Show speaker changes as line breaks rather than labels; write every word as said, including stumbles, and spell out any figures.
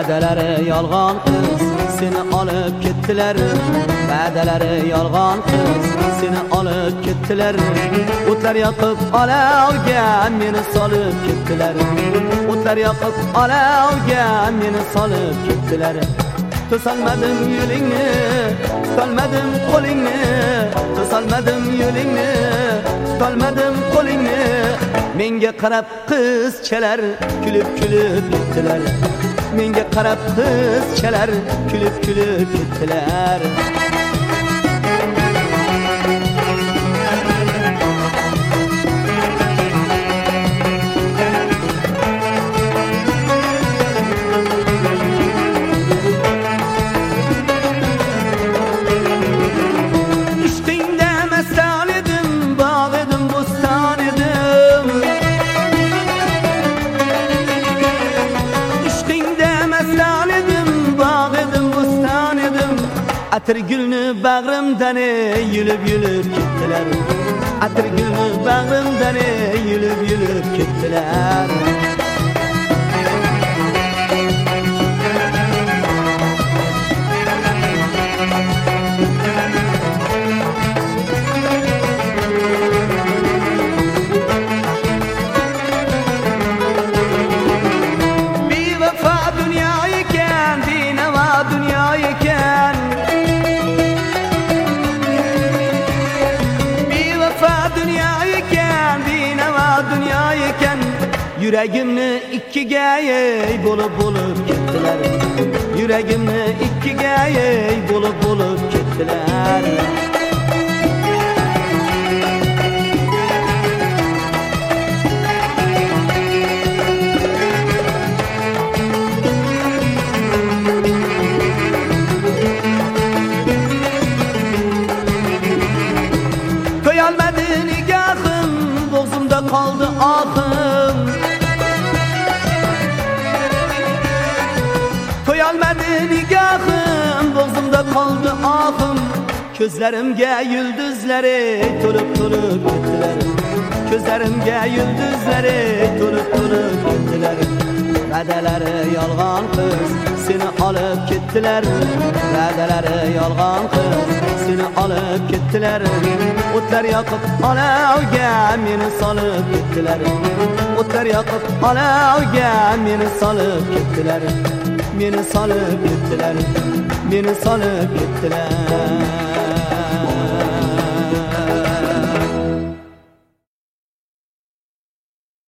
Va'dalari yolg'on qiz, seni olib ketdilar. Va'dalari yolg'on qiz, seni olib ketdilar. O'tlar yoqib olavga meni solib ketdilar. O'tlar yoqib olavga meni solib ketdilar. To'solmadim yo'lingni, tutolmadim qo'lingni, to'solmadim yo'lingni, tutolmadim qo'lingni. Menga qarab qizchalar kulib-kulib ketdilar. Menga qarab qizchalar kulib-kulib ketdilar. Atır gülni bağrımdan yülüp yülüp ketdiler. Atır gülni bağrımdan yülüp yülüp ketdiler. Bir vefa dünyayken, dineva dünyayken, yüreğimni ikkiga ey bolup bolup ketdilar. Yüreğimni ikkiga ey bolup bolup ketdilar. Koyalmadı nigahım, boğazımda kaldı ahım. Koyalmadı nigahım, boğazımda kaldı ahım. Gözlerimge yıldızları tolup tolup gittiler. Gözlerimge yıldızları tolup tolup gittiler. Va'dalari yolg'on qiz, seni olib ketdilar. Va'dalari yolg'on qiz, seni olib ketdilar. O'tlar yoqib olavga meni solib ketdilar. O'tlar yoqib olavga meni solib ketdilar. Meni solib ketdilar. Meni solib ketdilar.